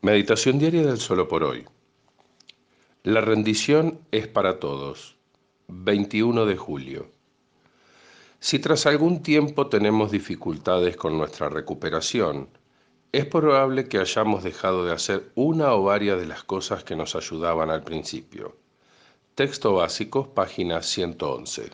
Meditación diaria del solo por hoy. La rendición es para todos. 21 de julio. Si tras algún tiempo tenemos dificultades con nuestra recuperación, es probable que hayamos dejado de hacer una o varias de las cosas que nos ayudaban al principio. Texto básico, página 111.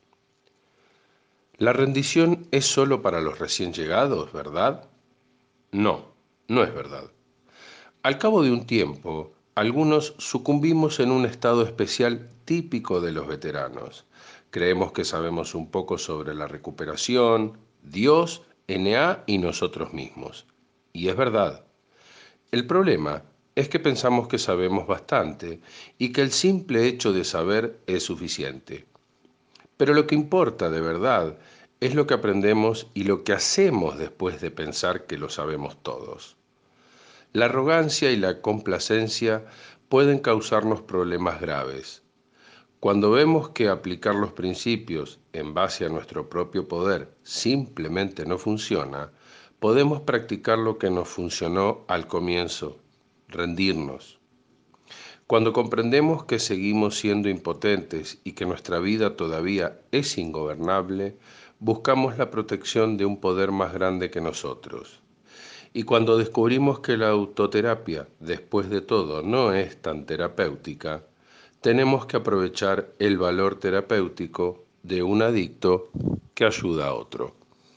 La rendición es solo para los recién llegados, ¿verdad? No, no es verdad. Al cabo de un tiempo, algunos sucumbimos en un estado especial típico de los veteranos. Creemos que sabemos un poco sobre la recuperación, Dios, NA y nosotros mismos. Y es verdad. El problema es que pensamos que sabemos bastante y que el simple hecho de saber es suficiente. Pero lo que importa de verdad es lo que aprendemos y lo que hacemos después de pensar que lo sabemos todos. La arrogancia y la complacencia pueden causarnos problemas graves. Cuando vemos que aplicar los principios en base a nuestro propio poder simplemente no funciona, podemos practicar lo que nos funcionó al comienzo, rendirnos. Cuando comprendemos que seguimos siendo impotentes y que nuestra vida todavía es ingobernable, buscamos la protección de un poder más grande que nosotros. Y cuando descubrimos que la autoterapia, después de todo, no es tan terapéutica, tenemos que aprovechar el valor terapéutico de un adicto que ayuda a otro.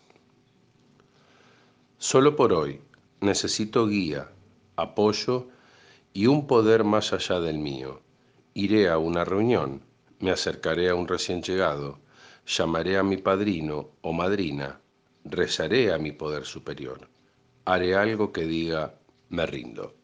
Solo por hoy necesito guía, apoyo y un poder más allá del mío. Iré a una reunión, me acercaré a un recién llegado, llamaré a mi padrino o madrina, rezaré a mi poder superior. Haré algo que diga, me rindo.